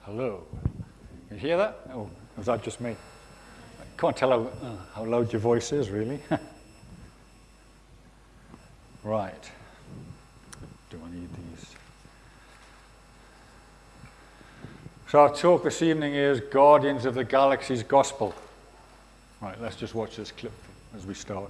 Hello. You hear that? Oh, was that just me? I can't tell how loud your voice is, really. Right. Do I need these? So our talk this evening is Guardians of the Galaxy's Gospel. Right, let's just watch this clip as we start.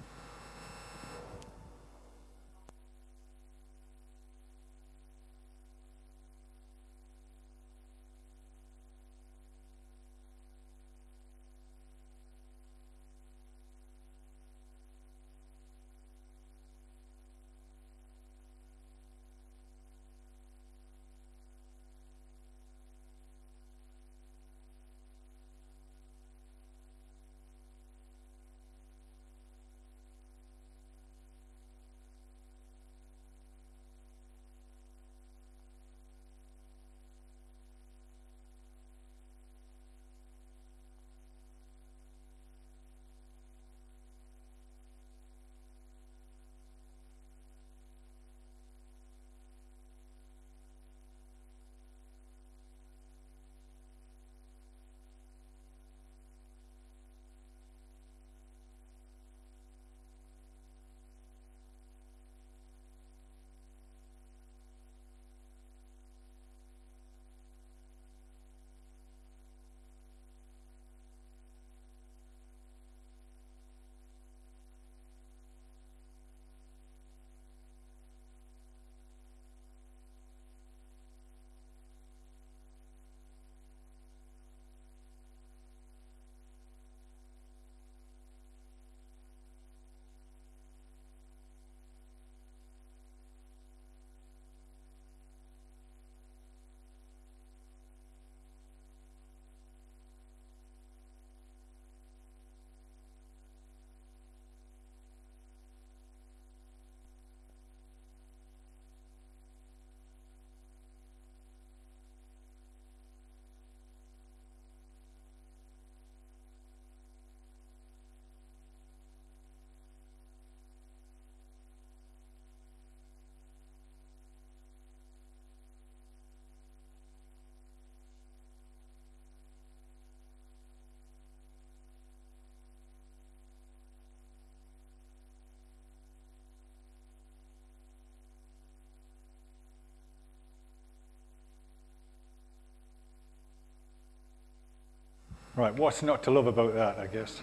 Right, what's not to love about that, I guess?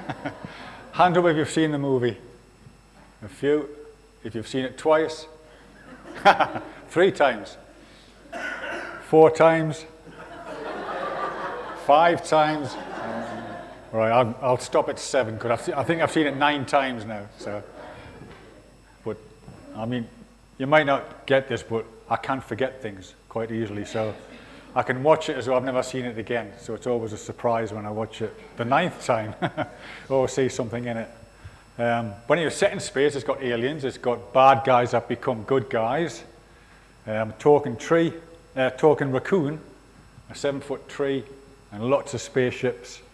Hand up if you've seen the movie. A few. If you've seen it twice. 3 times. 4 times. 5 times. Right, I'll stop at 7 because I think I've seen it 9 times now. So, but I mean, you might not get this, but I can forget things quite easily. So I can watch it as though I've never seen it again. So it's always a surprise when I watch it the 9th time or see something in it. When you're set in space, it's got aliens, it's got bad guys that become good guys. Talking raccoon, a 7-foot tree, and lots of spaceships.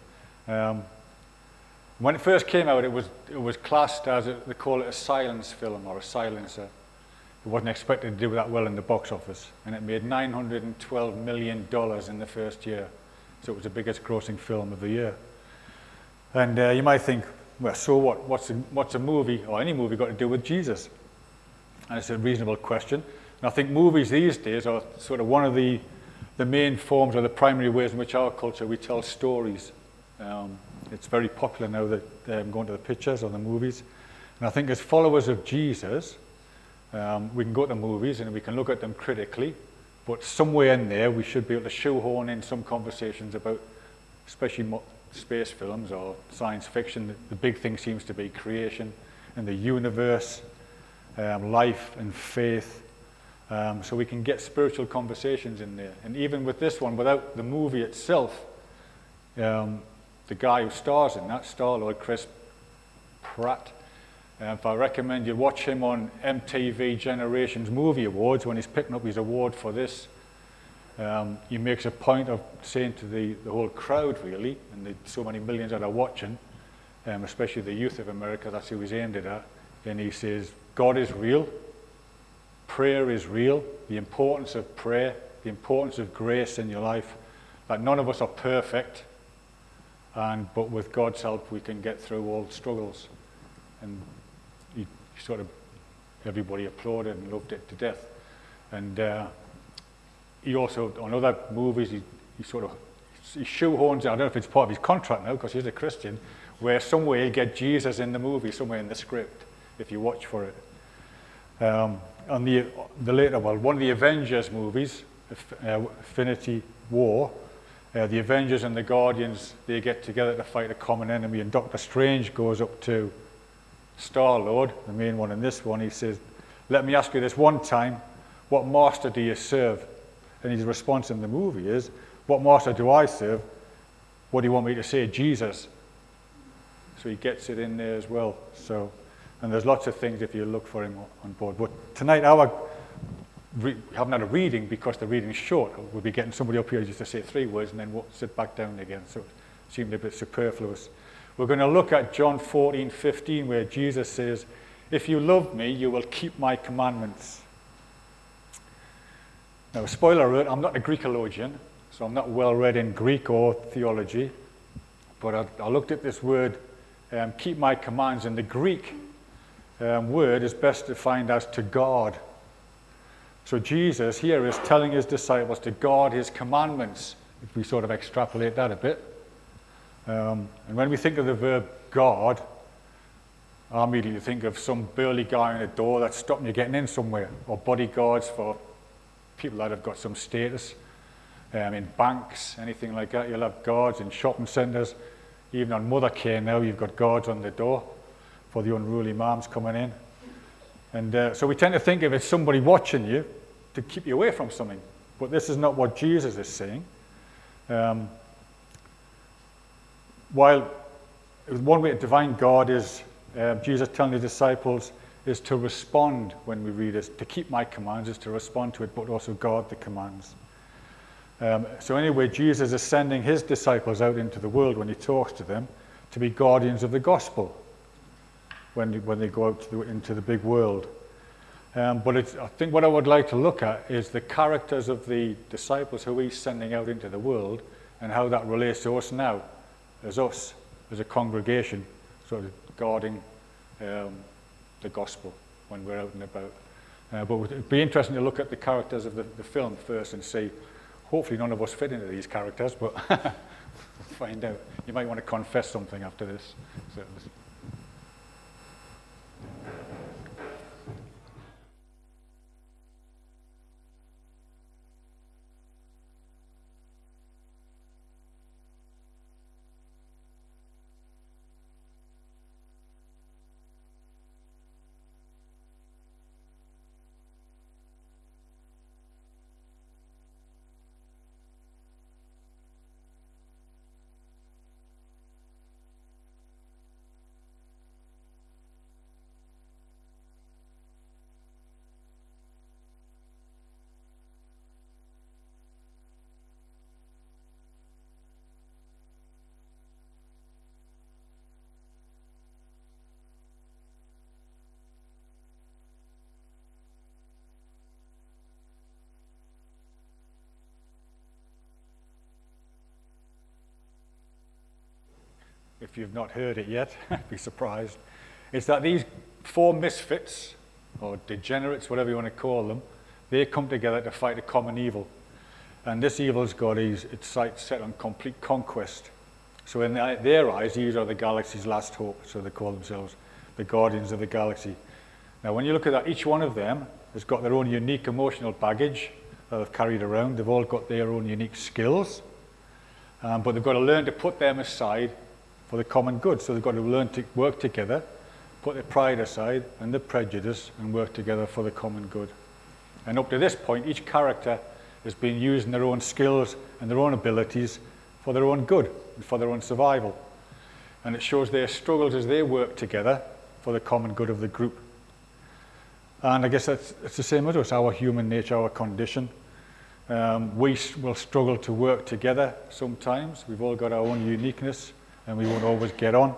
When it first came out, it was classed as, they call it a silence film or a silencer. It wasn't expected to do that well in the box office, and it made $912 million in the first year. So it was the biggest grossing film of the year. And you might think, well, so what? What's a movie, or any movie, got to do with Jesus? And it's a reasonable question. And I think movies these days are sort of one of the main forms or the primary ways in which our culture, we tell stories. It's very popular now that going to the pictures or the movies. And I think as followers of Jesus, we can go to the movies and we can look at them critically, but somewhere in there we should be able to shoehorn in some conversations about, especially space films or science fiction. The big thing seems to be creation and the universe, life and faith. So we can get spiritual conversations in there. And even with this one, without the movie itself, the guy who stars in that, Star-Lord Chris Pratt, if I recommend you watch him on MTV Generations Movie Awards when he's picking up his award for this. He makes a point of saying to the whole crowd, really, and so many millions that are watching, especially the youth of America, that's who he's aimed it at, and he says, God is real, prayer is real, the importance of prayer the importance of grace in your life, that none of us are perfect, but with God's help we can get through all struggles. And he sort of, everybody applauded and loved it to death. And he also, on other movies, he shoehorns, I don't know if it's part of his contract now, because he's a Christian, where somewhere he'll get Jesus in the movie, somewhere in the script, if you watch for it. On the later, well, one of the Avengers movies, Infinity War, the Avengers and the Guardians, they get together to fight a common enemy, and Doctor Strange goes up to Star-Lord, the main one in this one. He says, "Let me ask you this one time, what master do you serve?" And his response in the movie is, "What master do I serve? What do you want me to say? Jesus." So he gets it in there as well. So, and there's lots of things if you look for him on board. But tonight we haven't had a reading because the reading's short. We'll be getting somebody up here just to say 3 words and then we'll sit back down again. So it seemed a bit superfluous. We're going to look at John 14:15, where Jesus says, "If you love me, you will keep my commandments." Now, spoiler alert, I'm not a Greekologian, so I'm not well read in Greek or theology. But I looked at this word, keep my commands, and the Greek word is best defined as to guard. So Jesus here is telling his disciples to guard his commandments, if we sort of extrapolate that a bit. And when we think of the verb guard, I immediately think of some burly guy on a door that's stopping you getting in somewhere, or bodyguards for people that have got some status. In banks, anything like that, you'll have guards in shopping centres. Even on Mothercare now, you've got guards on the door for the unruly moms coming in. And so we tend to think of it as somebody watching you to keep you away from something. But this is not what Jesus is saying. While one way to define God is, Jesus telling the disciples, is to respond when we read it. To keep my commands is to respond to it, but also guard the commands. So anyway, Jesus is sending his disciples out into the world when he talks to them to be guardians of the gospel when they go out into the big world. But I think what I would like to look at is the characters of the disciples who he's sending out into the world and how that relates to us now, as a congregation, sort of guarding the gospel when we're out and about. But it'd be interesting to look at the characters of the film first and see. Hopefully none of us fit into these characters, but we'll find out. You might want to confess something after this. So, if you've not heard it yet, be surprised, is that these 4 misfits, or degenerates, whatever you want to call them, they come together to fight a common evil. And this evil's got its sights set on complete conquest. So in their eyes, these are the galaxy's last hope, so they call themselves the guardians of the galaxy. Now, when you look at that, each one of them has got their own unique emotional baggage that they've carried around. They've all got their own unique skills, but they've got to learn to put them aside for the common good. So they've got to learn to work together, put their pride aside and their prejudice, and work together for the common good. And up to this point, each character has been using their own skills and their own abilities for their own good and for their own survival. And it shows their struggles as they work together for the common good of the group. And I guess it's the same as us, our human nature, our condition. We will struggle to work together sometimes. We've all got our own uniqueness, and we won't always get on.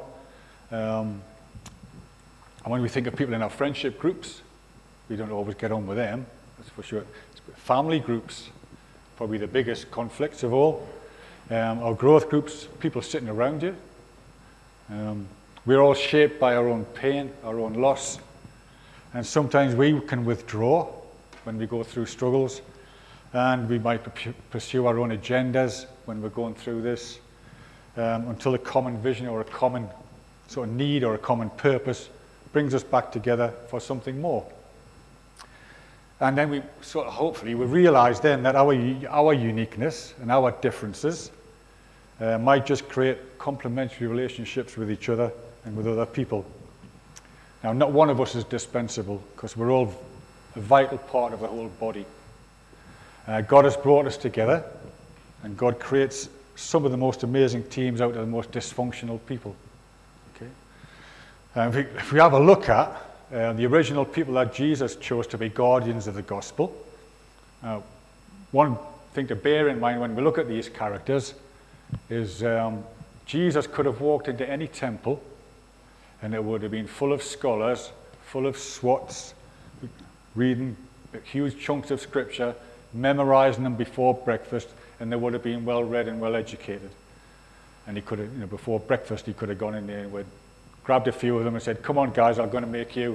And when we think of people in our friendship groups, we don't always get on with them, that's for sure. Family groups, probably the biggest conflicts of all. Our growth groups, people sitting around you. We're all shaped by our own pain, our own loss. And sometimes we can withdraw when we go through struggles. And we might pursue our own agendas when we're going through this. Until a common vision or a common sort of need or a common purpose brings us back together for something more. And then we sort of hopefully we realize then that our uniqueness and our differences might just create complementary relationships with each other and with other people. Now, not one of us is dispensable because we're all a vital part of the whole body. God has brought us together, and God creates some of the most amazing teams out of the most dysfunctional people. Okay? If we have a look at the original people that Jesus chose to be guardians of the gospel, one thing to bear in mind when we look at these characters is Jesus could have walked into any temple and it would have been full of scholars, full of SWATs, reading huge chunks of scripture, memorizing them before breakfast, and they would have been well read and well educated. And he could have, before breakfast, he could have gone in there and grabbed a few of them and said, "Come on, guys, I'm going to make you."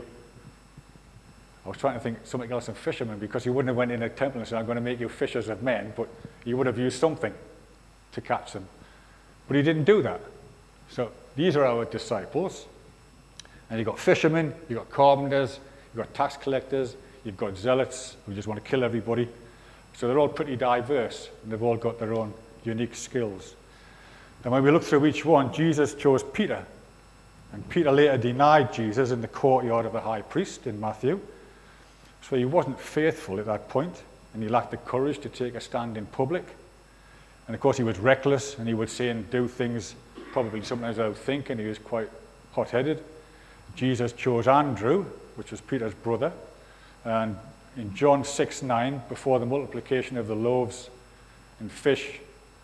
I was trying to think something else than fishermen, because he wouldn't have went in a temple and said, "I'm going to make you fishers of men," but he would have used something to catch them. But he didn't do that. So these are our disciples. And you've got fishermen, you've got carpenters, you've got tax collectors, you've got zealots who just want to kill everybody. So they're all pretty diverse, and they've all got their own unique skills. And when we look through each one, Jesus chose Peter. And Peter later denied Jesus in the courtyard of the high priest in Matthew. So he wasn't faithful at that point, and he lacked the courage to take a stand in public. And of course he was reckless, and he would say and do things probably sometimes without thinking. He was quite hot-headed. Jesus chose Andrew, which was Peter's brother. And in John 6:9, before the multiplication of the loaves and fish,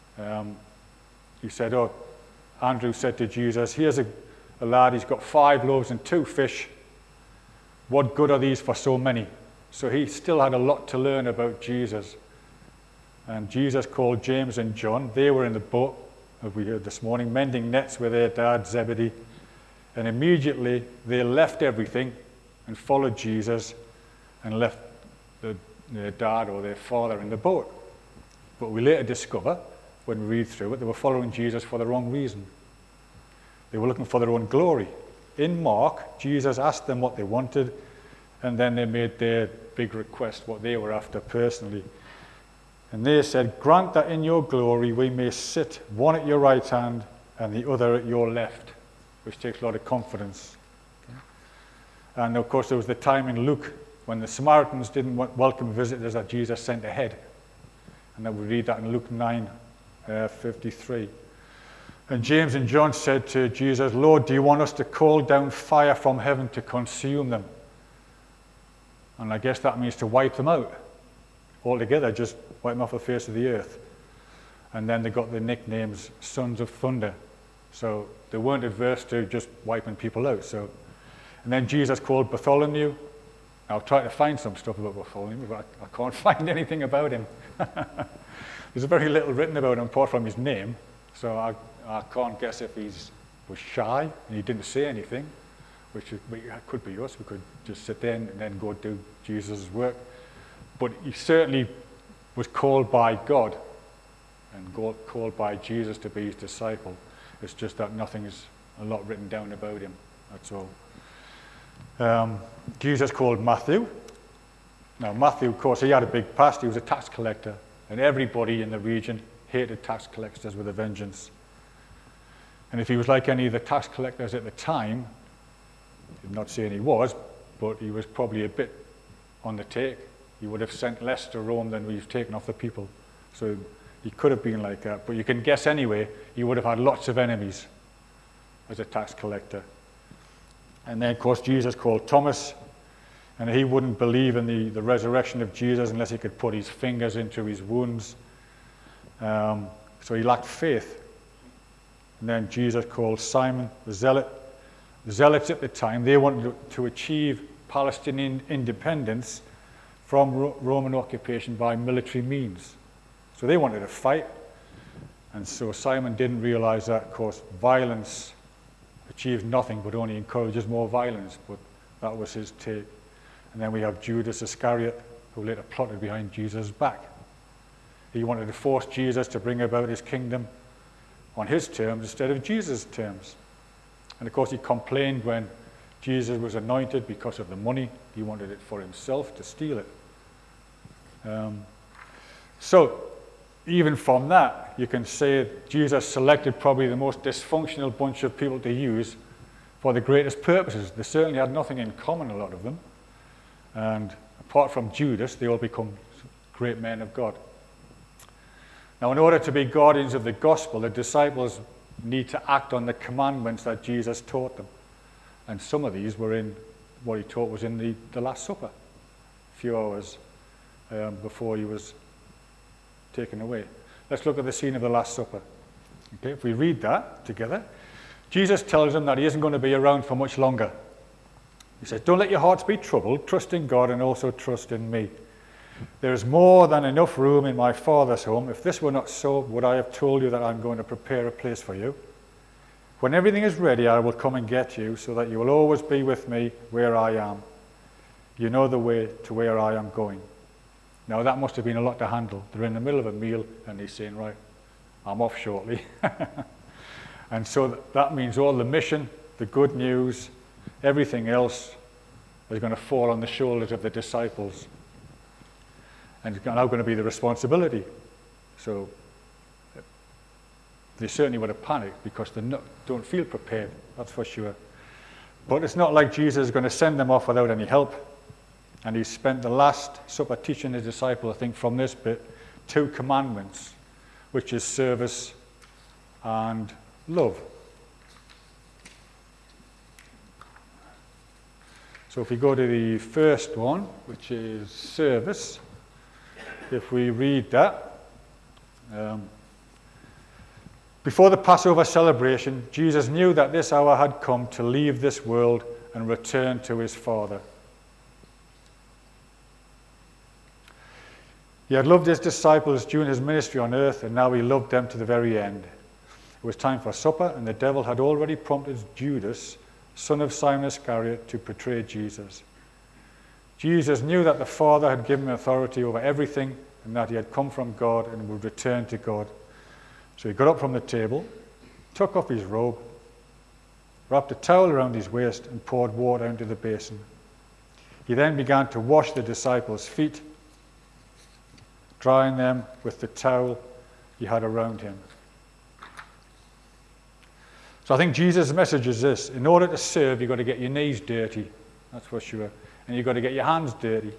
he said, Andrew said to Jesus, "Here's a lad, he's got 5 loaves and 2 fish. What good are these for so many?" So he still had a lot to learn about Jesus. And Jesus called James and John. They were in the boat, as we heard this morning, mending nets with their dad, Zebedee. And immediately they left everything and followed Jesus and left their dad or their father in the boat. But we later discover, when we read through it, they were following Jesus for the wrong reason. They were looking for their own glory. In Mark, Jesus asked them what they wanted, and then they made their big request, what they were after personally. And they said, "Grant that in your glory we may sit one at your right hand and the other at your left," which takes a lot of confidence. Okay. And of course there was the time in Luke when the Samaritans didn't welcome visitors that Jesus sent ahead. And then we read that in Luke 9:53. And James and John said to Jesus, "Lord, do you want us to call down fire from heaven to consume them?" And I guess that means to wipe them out altogether, just wipe them off the face of the earth. And then they got the nicknames Sons of Thunder. So they weren't adverse to just wiping people out. And then Jesus called Bartholomew. I've tried to find some stuff about Bartholomew, but I can't find anything about him. There's very little written about him apart from his name. So I can't guess if he was shy and he didn't say anything, which could be us. We could just sit there and then go do Jesus' work. But he certainly was called by God and called by Jesus to be his disciple. It's just that nothing's a lot written down about him, that's all. Jesus called Matthew. Now Matthew, of course, he had a big past. He was a tax collector, and everybody in the region hated tax collectors with a vengeance. And if he was like any of the tax collectors at the time, I'm not saying he was, but he was probably a bit on the take. He would have sent less to Rome than we've taken off the people. So he could have been like that. But you can guess anyway, he would have had lots of enemies as a tax collector. And then, of course, Jesus called Thomas, and he wouldn't believe in the resurrection of Jesus unless he could put his fingers into his wounds. So he lacked faith. And then Jesus called Simon the Zealot. The Zealots at the time, they wanted to achieve Palestinian independence from Roman occupation by military means. So they wanted to fight. And so Simon didn't realize that, of course, violence achieves nothing but only encourages more violence. But that was his take. And then we have Judas Iscariot, who later plotted behind Jesus' back. He wanted to force Jesus to bring about his kingdom on his terms instead of Jesus' terms. And of course he complained when Jesus was anointed because of the money. He wanted it for himself, to steal it. So even from that, you can say Jesus selected probably the most dysfunctional bunch of people to use for the greatest purposes. They certainly had nothing in common, a lot of them. And apart from Judas, they all become great men of God. Now, in order to be guardians of the gospel, the disciples need to act on the commandments that Jesus taught them. And some of these were in what he taught was in the Last Supper, a few hours before he was taken away. Let's look at the scene of the Last Supper. Okay, if we read that together, Jesus tells them that he isn't going to be around for much longer. He says, "Don't let your hearts be troubled. Trust in God and also trust in me. There is more than enough room in my Father's home. If this were not so, would I have told you that I'm going to prepare a place for you? When everything is ready, I will come and get you, so that you will always be with me where I am. You know the way to where I am going." Now that must have been a lot to handle. They're in the middle of a meal and he's saying, "Right, I'm off shortly." And so that means all the mission, the good news, everything else is going to fall on the shoulders of the disciples. And it's now going to be the responsibility. So they certainly would have panicked because they don't feel prepared, that's for sure. But it's not like Jesus is going to send them off without any help. And he spent the Last Supper teaching his disciples, I think, from this bit, 2 commandments, which is service and love. So if we go to the first one, which is service, if we read that, before the Passover celebration, Jesus knew that this hour had come to leave this world and return to his Father. He had loved his disciples during his ministry on earth, and now he loved them to the very end. It was time for supper, and the devil had already prompted Judas, son of Simon Iscariot, to betray Jesus. Jesus knew that the Father had given him authority over everything, and that he had come from God and would return to God. So he got up from the table, took off his robe, wrapped a towel around his waist, and poured water into the basin. He then began to wash the disciples' feet, drying them with the towel he had around him. So I think Jesus' message is this: in order to serve, you've got to get your knees dirty, that's for sure, and you've got to get your hands dirty.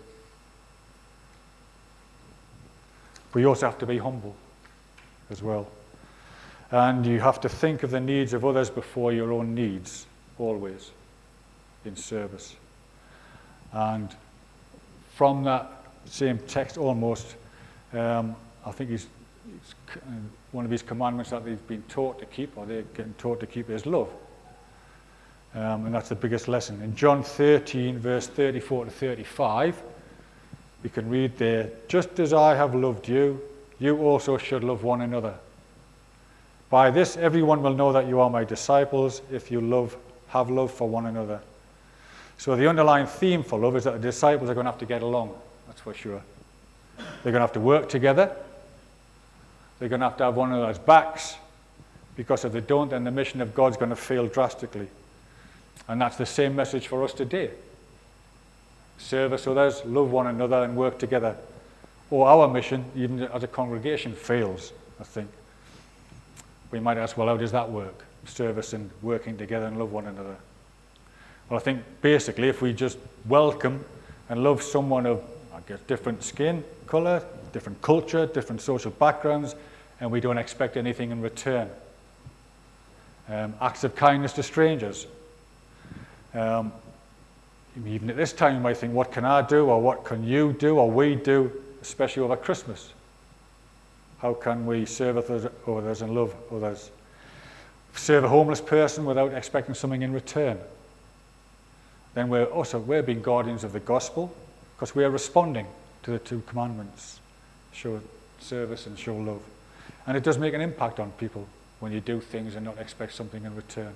But you also have to be humble as well. And you have to think of the needs of others before your own needs, always, in service. And from that same text almost, I think it's one of his commandments that they've been taught to keep, or they're getting taught to keep, is love. And that's the biggest lesson. In John 13, verse 34 to 35, we can read there, "Just as I have loved you, you also should love one another. By this everyone will know that you are my disciples, if you have love for one another." So the underlying theme for love is that the disciples are going to have to get along, that's for sure. They're going to have to work together. They're going to have one another's backs, because if they don't, then the mission of God's going to fail drastically. And that's the same message for us today. Service others, love one another, and work together. Or our mission, even as a congregation, fails, I think. We might ask, well, how does that work? Service and working together and love one another. Well, I think basically if we just welcome and love someone of, I guess, different skin colour, different culture, different social backgrounds, and we don't expect anything in return. Acts of kindness to strangers. Even at this time you might think, what can I do, or what can you do, or we do, especially over Christmas? How can we serve others and love others? Serve a homeless person without expecting something in return. Then we're being guardians of the gospel, because we are responding to the 2 commandments. service and show love. And it does make an impact on people when you do things and not expect something in return.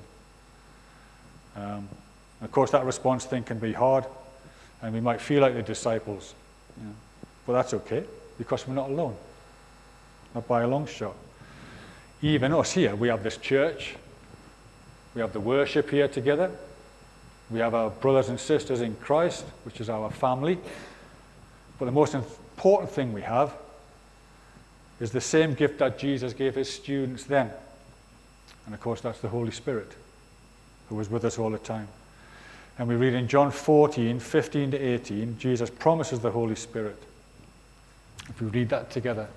Of course, that response thing can be hard, and we might feel like the disciples. But that's okay, because we're not alone. Not by a long shot. Even us here, we have this church. We have the worship here together. We have our brothers and sisters in Christ, which is our family. But the most important thing we have is the same gift that Jesus gave his students then. And of course, that's the Holy Spirit, who was with us all the time. And we read in John 14, 15 to 18, Jesus promises the Holy Spirit. If we read that together.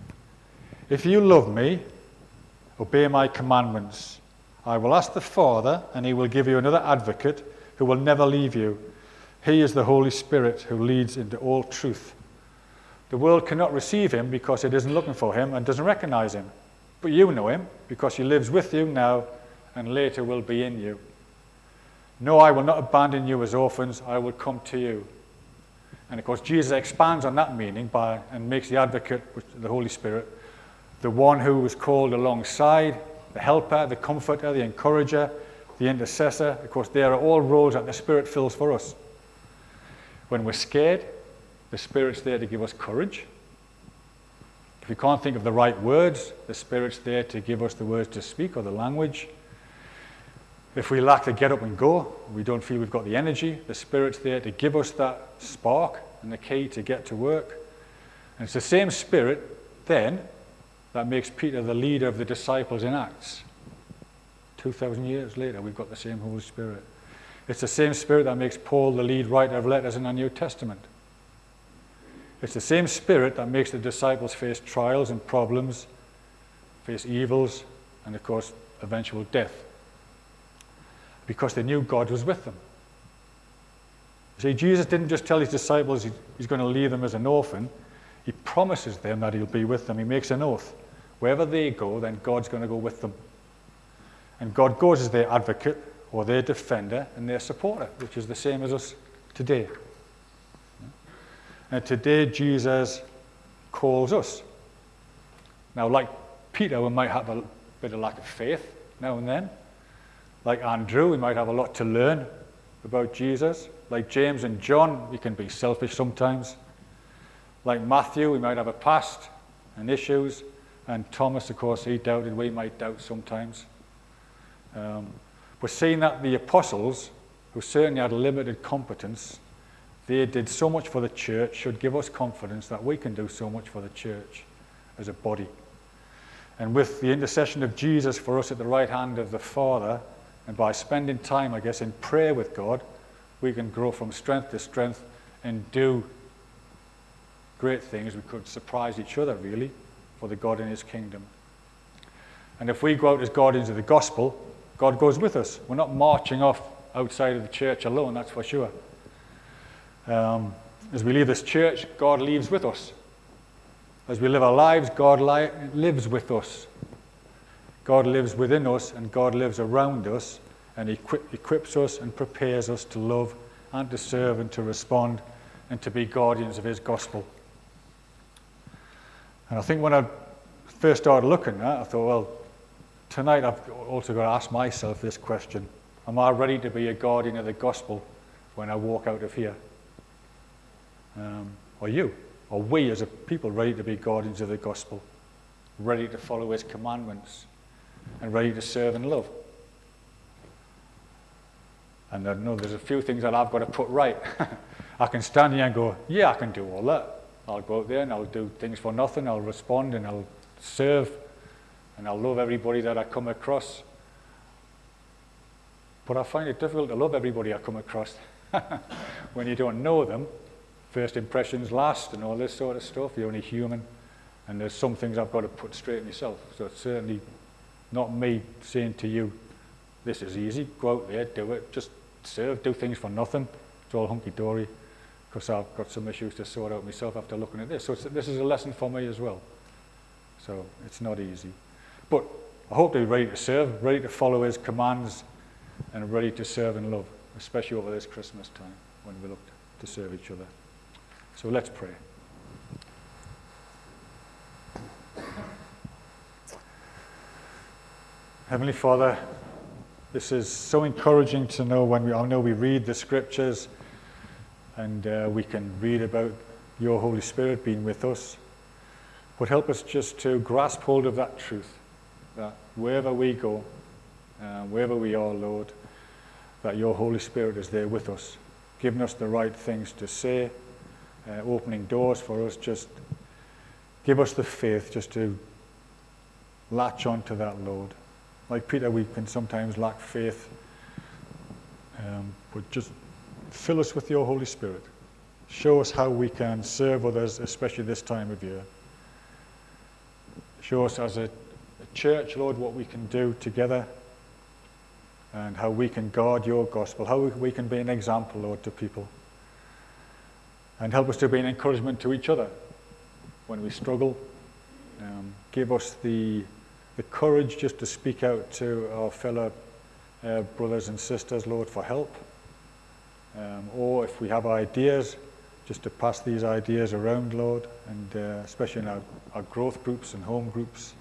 If you love me, obey my commandments. I will ask the Father, and he will give you another advocate who will never leave you. He is the Holy Spirit who leads into all truth. The world cannot receive him because it isn't looking for him and doesn't recognize him. But you know him because he lives with you now and later will be in you. No, I will not abandon you as orphans. I will come to you. And of course, Jesus expands on that meaning and makes the advocate, the Holy Spirit, the one who was called alongside, the helper, the comforter, the encourager, the intercessor. Of course, they are all roles that the Spirit fills for us. When we're scared, the Spirit's there to give us courage. If we can't think of the right words, the Spirit's there to give us the words to speak or the language. If we lack the get up and go, we don't feel we've got the energy, the Spirit's there to give us that spark and the key to get to work. And it's the same Spirit then that makes Peter the leader of the disciples in Acts. 2,000 years later, we've got the same Holy Spirit. It's the same Spirit that makes Paul the lead writer of letters in the New Testament. It's the same Spirit that makes the disciples face trials and problems, face evils, and of course, eventual death. Because they knew God was with them. See, Jesus didn't just tell his disciples he's going to leave them as an orphan. He promises them that he'll be with them. He makes an oath. Wherever they go, then God's going to go with them. And God goes as their advocate, or their defender, and their supporter, which is the same as us today. And today, Jesus calls us. Now, like Peter, we might have a bit of lack of faith now and then. Like Andrew, we might have a lot to learn about Jesus. Like James and John, we can be selfish sometimes. Like Matthew, we might have a past and issues. And Thomas, of course, he doubted. We might doubt sometimes. But seeing that the apostles, who certainly had limited competence, they did so much for the church, should give us confidence that we can do so much for the church as a body. And with the intercession of Jesus for us at the right hand of the Father, and by spending time, I guess, in prayer with God, we can grow from strength to strength and do great things. We could surprise each other, really, for the God in his kingdom. And if we go out as guardians of the gospel, God goes with us. We're not marching off outside of the church alone, that's for sure. As we leave this church, God leaves with us. As we live our lives, God lives with us. God lives within us, and God lives around us, and he equips us and prepares us to love and to serve and to respond and to be guardians of his gospel. And I think when I first started looking at that, I thought, well, tonight I've also got to ask myself this question. Am I ready to be a guardian of the gospel when I walk out of here? Or you? Or we as a people ready to be guardians of the gospel? Ready to follow his commandments? And ready to serve and love? And I know there's a few things that I've got to put right. I can stand here and go, yeah, I can do all that. I'll go out there and I'll do things for nothing. I'll respond and I'll serve. And I'll love everybody that I come across. But I find it difficult to love everybody I come across. When you don't know them, first impressions last and all this sort of stuff. You're only human. And there's some things I've got to put straight myself. So it's certainly not me saying to you, this is easy, go out there, do it, just serve, do things for nothing. It's all hunky-dory, because I've got some issues to sort out myself after looking at this. So this is a lesson for me as well. So it's not easy. But I hope to be ready to serve, ready to follow his commands, and ready to serve and love, especially over this Christmas time when we look to serve each other. So let's pray. Heavenly Father, this is so encouraging to know when I know we read the scriptures and we can read about your Holy Spirit being with us. But help us just to grasp hold of that truth, that wherever we go, wherever we are, Lord, that your Holy Spirit is there with us, giving us the right things to say, opening doors for us. Just give us the faith just to latch on to that, Lord. Like Peter, we can sometimes lack faith, but just fill us with your Holy Spirit. Show us how we can serve others, especially this time of year. Show us as a church, Lord, what we can do together and how we can guard your gospel, how we can be an example, Lord, to people. And help us to be an encouragement to each other when we struggle. Give us the courage just to speak out to our fellow brothers and sisters, Lord, for help. Or if we have ideas, just to pass these ideas around, Lord, and especially in our growth groups and home groups.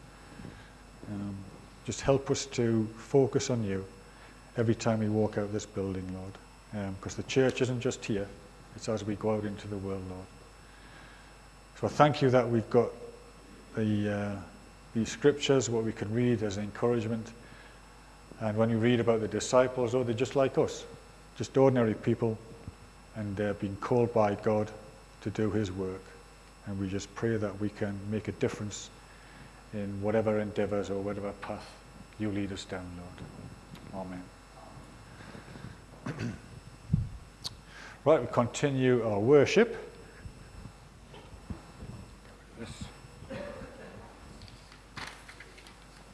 Just help us to focus on you every time we walk out this building, Lord. Because the church isn't just here, it's as we go out into the world, Lord. So I thank you that we've got these scriptures, what we can read as encouragement. And when you read about the disciples, they're just like us, just ordinary people, and they're being called by God to do his work. And we just pray that we can make a difference in whatever endeavors or whatever path you lead us down, Lord. Amen. Right, we continue our worship.